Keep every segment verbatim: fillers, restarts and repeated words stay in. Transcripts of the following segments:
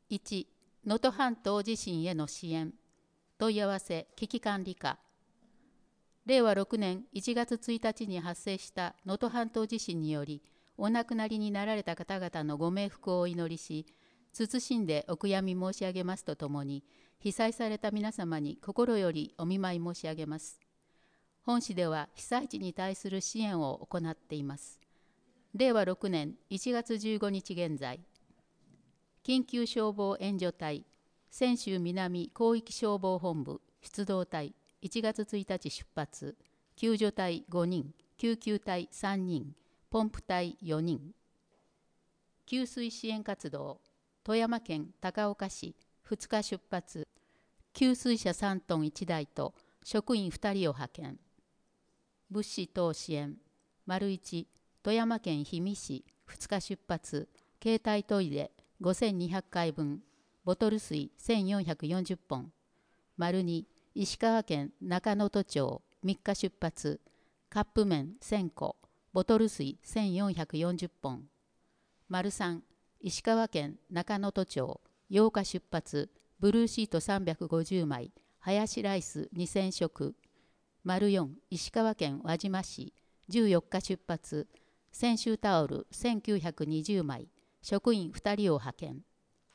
いち、能登半島地震への支援。問い合わせ危機管理課。れいわろくねんいちがつついたちに発生した能登半島地震により、お亡くなりになられた方々のご冥福をお祈りし、謹んでお悔やみ申し上げますとともに、被災された皆様に心よりお見舞い申し上げます。本市では被災地に対する支援を行っています。れいわろくねんいちがつじゅうごにち現在、緊急消防援助隊、泉州南広域消防本部出動隊、いちがつついたち出発、救助隊ごにん、救急隊さんにん、ポンプ隊よにん。給水支援活動、富山県高岡市ふつか出発、給水車さんトンいちだいと職員ふたりを派遣。物資等支援、丸いち、富山県氷見市ふつか出発、携帯トイレごせんにひゃっかいぶん、ボトル水せんよんひゃくよんじゅっぽん。丸に、石川県中能登町みっか出発、カップ麺せんこ、ボトル水せんよんひゃくよんじゅっぽん。丸さん、石川県中能登町ようか出発、ブルーシートさんびゃくごじゅうまい、ハヤシライスにせんしょく。丸よん、石川県輪島市じゅうよっか出発、泉州タオルせんきゅうひゃくにじゅうまい、職員ふたりを派遣。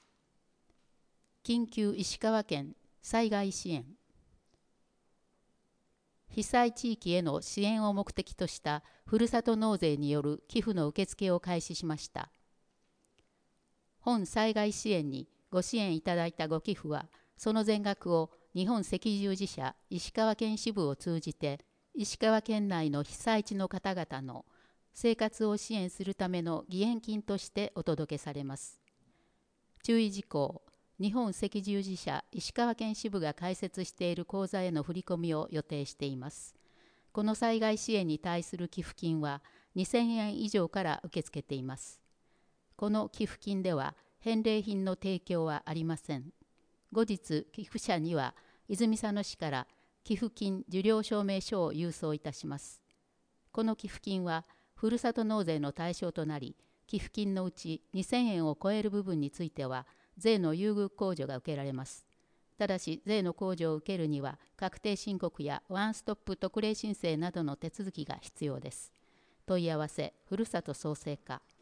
緊急石川県災害支援。被災地域への支援を目的としたふるさと納税による寄付の受付を開始しました。本災害支援にご支援いただいたご寄付は、その全額を日本赤十字社石川県支部を通じて、石川県内の被災地の方々の生活を支援するための義援金としてお届けされます。注意事項、日本赤十字社石川県支部が開設している口座への振り込みを予定しています。この災害支援に対する寄付金はにせんえん以上から受け付けています。この寄付金では返礼品の提供はありません。後日、寄付者には泉佐野市から寄付金受領証明書を郵送いたします。この寄付金はふるさと納税の対象となり、寄付金のうちにせんえんを超える部分については、税の優遇控除が受けられます。ただし、税の控除を受けるには、確定申告やワンストップ特例申請などの手続きが必要です。問い合わせ、ふるさと創生課。